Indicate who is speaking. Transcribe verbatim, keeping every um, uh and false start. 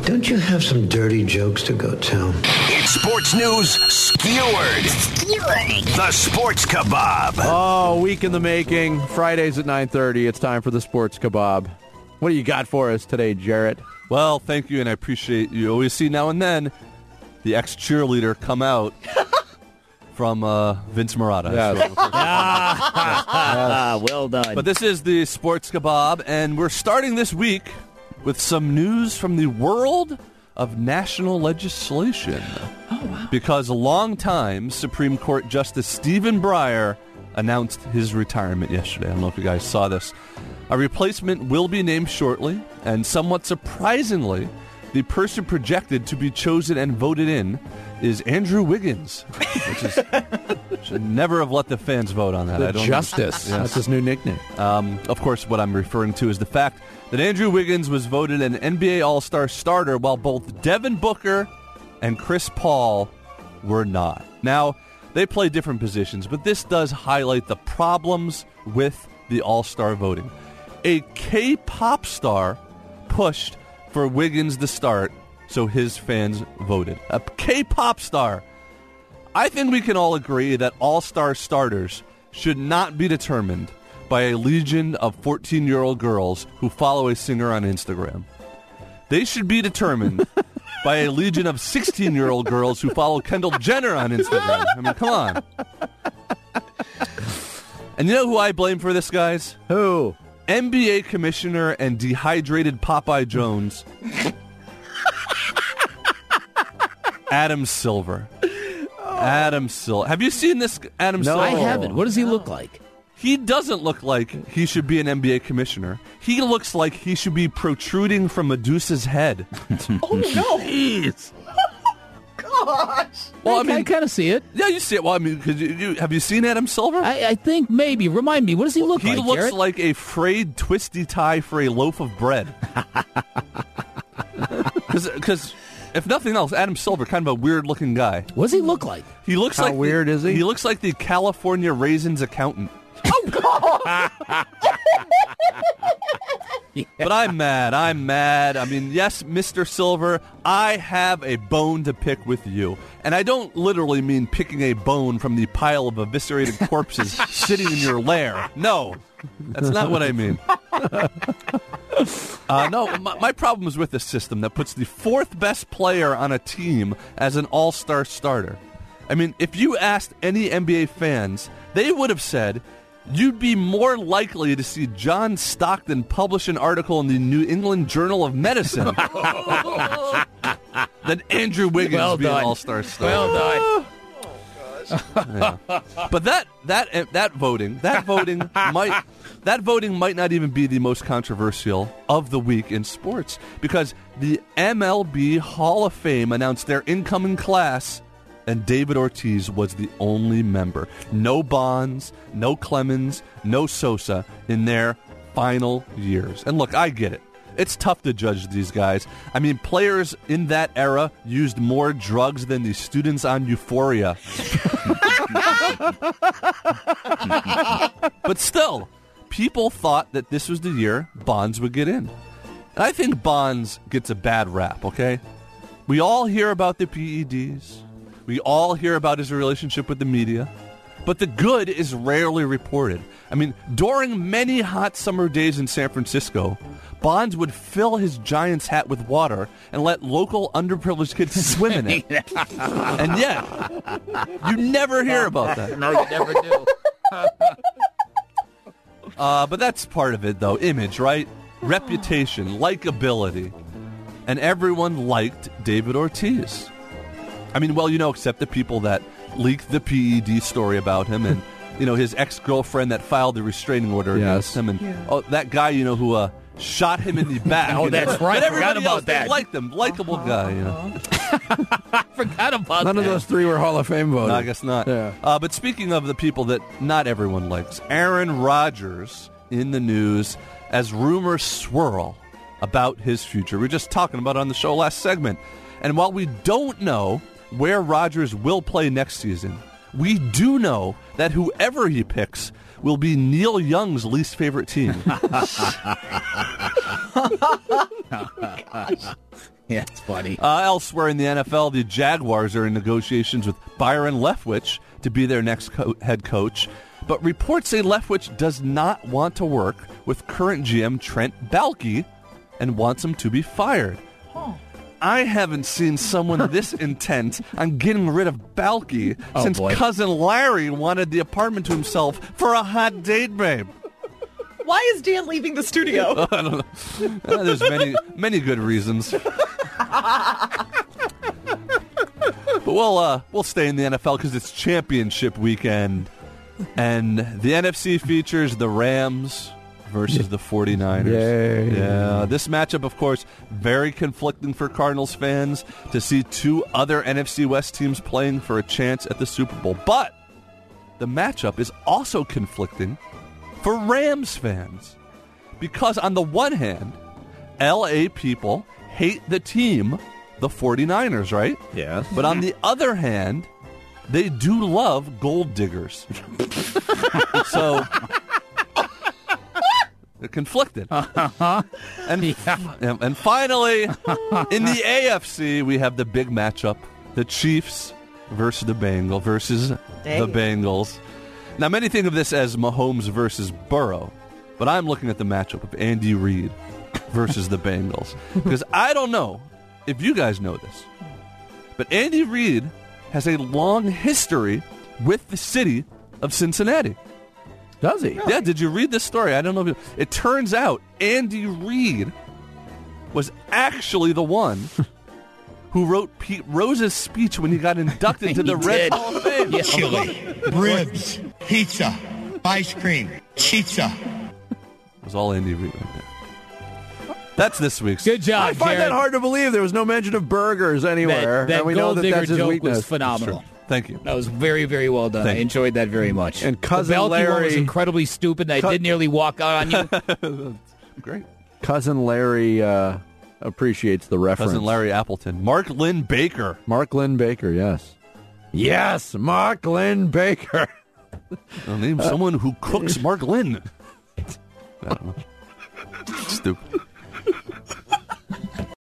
Speaker 1: Don't you have some dirty jokes to go tell?
Speaker 2: It's sports news skewered. Skewered. The Sports Kebab.
Speaker 3: Oh, week in the making. Fridays at nine thirty. It's time for the Sports Kebab. What do you got for us today, Jarrett?
Speaker 4: Well, thank you, and I appreciate you. Always see now and then the ex-cheerleader come out from uh, Vince Marotta.
Speaker 3: Yes.
Speaker 5: Ah, well done.
Speaker 4: But this is the Sports Kebab, and we're starting this week with some news from the world of national legislation.
Speaker 5: Oh, wow.
Speaker 4: Because a longtime Supreme Court Justice Stephen Breyer announced his retirement yesterday. I don't know if you guys saw this. A replacement will be named shortly, and somewhat surprisingly, the person projected to be chosen and voted in is Andrew Wiggins, which is should never have let the fans vote on that.
Speaker 3: The
Speaker 4: I don't
Speaker 3: Justice.
Speaker 4: Yes.
Speaker 3: That's his new nickname.
Speaker 4: Um, of course, what I'm referring to is the fact that Andrew Wiggins was voted an N B A All-Star starter while both Devin Booker and Chris Paul were not. Now, they play different positions, but this does highlight the problems with the All-Star voting. A K-pop star pushed for Wiggins to start, so his fans voted. A K-pop star. I think we can all agree that all-star starters should not be determined by a legion of fourteen-year-old girls who follow a singer on Instagram. They should be determined by a legion of sixteen-year-old girls who follow Kendall Jenner on Instagram. I mean, come on. And you know who I blame for this, guys?
Speaker 3: Who?
Speaker 4: N B A commissioner and dehydrated Popeye Jones, Adam Silver. Adam Silver. Have you seen this Adam
Speaker 3: No.
Speaker 4: Silver?
Speaker 5: I haven't. What does he look like?
Speaker 4: He doesn't look like he should be an N B A commissioner. He looks like he should be protruding from Medusa's head.
Speaker 5: Oh, no. Jeez. Gosh.
Speaker 4: Well,
Speaker 5: I,
Speaker 4: I mean,
Speaker 5: I kind of see it.
Speaker 4: Yeah, you see it. Well, I mean, 'cause you, you, have you seen Adam Silver?
Speaker 5: I, I think maybe. Remind me, what does he look
Speaker 4: he
Speaker 5: like,
Speaker 4: looks
Speaker 5: Jarrett?
Speaker 4: like a frayed twisty tie for a loaf of bread. Because if nothing else, Adam Silver, kind of a weird-looking guy.
Speaker 5: What does he look like?
Speaker 4: He looks
Speaker 3: How
Speaker 4: like
Speaker 3: weird
Speaker 4: the,
Speaker 3: is he?
Speaker 4: He looks like the California Raisins accountant. But I'm mad. I'm mad. I mean, yes, Mister Silver, I have a bone to pick with you. And I don't literally mean picking a bone from the pile of eviscerated corpses sitting in your lair. No, that's not what I mean. Uh, no, my, my problem is with the system that puts the fourth best player on a team as an all-star starter. I mean, if you asked any N B A fans, they would have said you'd be more likely to see John Stockton publish an article in the New England Journal of Medicine than Andrew Wiggins
Speaker 5: Well
Speaker 4: being
Speaker 5: done.
Speaker 4: an all-star starter.
Speaker 5: Well done.
Speaker 4: Yeah. But that that that voting, that voting might that voting might not even be the most controversial of the week in sports, because the M L B Hall of Fame announced their incoming class, and David Ortiz was the only member. No Bonds, no Clemens, no Sosa in their final years. And look, I get it. It's tough to judge these guys. I mean, players in that era used more drugs than the students on Euphoria. But still, people thought that this was the year Bonds would get in. And I think Bonds gets a bad rap, okay? We all hear about the P E Ds. We all hear about his relationship with the media. But the good is rarely reported. I mean, during many hot summer days in San Francisco, Bonds would fill his Giants hat with water and let local underprivileged kids swim in it. And yet, you never hear about that.
Speaker 5: No, you never do.
Speaker 4: Uh, but that's part of it, though. Image, right? Reputation, likability. And everyone liked David Ortiz. I mean, well, you know, except the people that leaked the P E D story about him, and, you know, his ex-girlfriend that filed the restraining order
Speaker 3: Yes.
Speaker 4: against him, and oh, that guy, you know, who uh, shot him in the back.
Speaker 5: Oh,
Speaker 4: you know?
Speaker 5: that's right.
Speaker 4: But
Speaker 5: I
Speaker 4: everybody
Speaker 5: forgot about
Speaker 4: else, they
Speaker 5: that.
Speaker 4: liked him. Likable guy, you know.
Speaker 5: I forgot about
Speaker 3: None
Speaker 5: that.
Speaker 3: of those three were Hall of Fame voters.
Speaker 4: No, I guess not.
Speaker 3: Yeah.
Speaker 4: Uh, but speaking of the people that not everyone likes, Aaron Rodgers in the news as rumors swirl about his future. We were just talking about it on the show last segment. And while we don't know where Rodgers will play next season, we do know that whoever he picks will be Neil Young's least favorite team.
Speaker 5: Yeah, it's funny.
Speaker 4: Uh, elsewhere in the N F L, the Jaguars are in negotiations with Byron Leftwich to be their next co- head coach. But reports say Leftwich does not want to work with current G M Trent Baalke and wants him to be fired. I haven't seen someone this intent on getting rid of Baalke
Speaker 5: Oh,
Speaker 4: since
Speaker 5: boy.
Speaker 4: cousin Larry wanted the apartment to himself for a hot date, babe.
Speaker 6: Why is Dan leaving the studio?
Speaker 4: I don't know. Uh, there's many, many good reasons. But we'll uh, we'll stay in the N F L because it's championship weekend, and the N F C features the Rams versus the 49ers.
Speaker 3: Yay.
Speaker 4: Yeah, this matchup, of course, very conflicting for Cardinals fans to see two other N F C West teams playing for a chance at the Super Bowl. But the matchup is also conflicting for Rams fans because on the one hand, L A people hate the team, the 49ers, right?
Speaker 3: Yes.
Speaker 4: But on the other hand, they do love gold diggers. So they're conflicted.
Speaker 5: Uh-huh.
Speaker 4: And,
Speaker 5: Yeah.
Speaker 4: and and finally, in the A F C, we have the big matchup: the Chiefs versus the Bengals versus
Speaker 6: Dang.
Speaker 4: the Bengals. Now, many think of this as Mahomes versus Burrow, but I'm looking at the matchup of Andy Reid versus the Bengals because I don't know if you guys know this, but Andy Reid has a long history with the city of Cincinnati.
Speaker 3: Does he?
Speaker 4: Yeah, did you read this story? I don't know if you... It turns out Andy Reid was actually the one who wrote Pete Rose's speech when he got inducted to the
Speaker 5: He
Speaker 4: Red
Speaker 5: did.
Speaker 4: Hall of Fame.
Speaker 5: Yeah.
Speaker 7: chili, ribs, pizza, ice cream, pizza.
Speaker 4: It was all Andy Reid right there. That's this week's.
Speaker 5: Good job,
Speaker 3: I find
Speaker 5: Jared.
Speaker 3: that hard to believe. There was no mention of burgers anywhere,
Speaker 5: That, that
Speaker 3: and we know
Speaker 5: gold
Speaker 3: that
Speaker 5: digger
Speaker 3: that's his
Speaker 5: joke
Speaker 3: weakness.
Speaker 5: was phenomenal.
Speaker 4: Thank you.
Speaker 5: That was very, very well done.
Speaker 4: Thank
Speaker 5: I
Speaker 4: you.
Speaker 5: enjoyed that very much.
Speaker 3: And cousin
Speaker 5: the Baalke one was
Speaker 3: Larry-
Speaker 5: incredibly stupid. I
Speaker 3: Cou-
Speaker 5: did nearly walk out on you.
Speaker 4: Great.
Speaker 3: Cousin Larry uh, appreciates the reference.
Speaker 4: Cousin Larry Appleton. Mark Lynn Baker.
Speaker 3: Mark Lynn Baker, yes. Yes, Mark Lynn Baker.
Speaker 4: I'll name someone who cooks Mark Lynn. I don't know. Stupid.